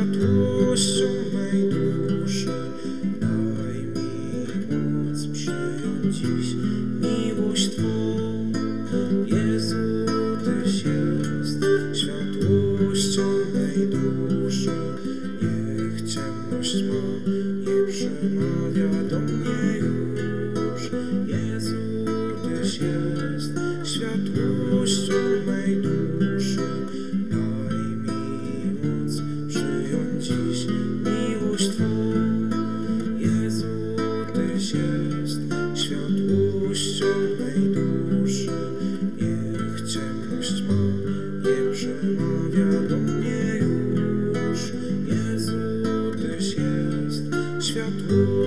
światłością mej duszy. Daj mi moc przyjąć dziś miłość Twą. Jezu, Tyś jest światłością mej duszy. Niech ciemność ma nie przemawia do mnie już. Jezu, Tyś jest światłością mej duszy. Daj mi moc przyjąć dziś miłość Twą. Jezu, Tyś jest światłością mej duszy. Niech ciemność ma nie przemawia do mnie już. Jezu, Tyś jest światłością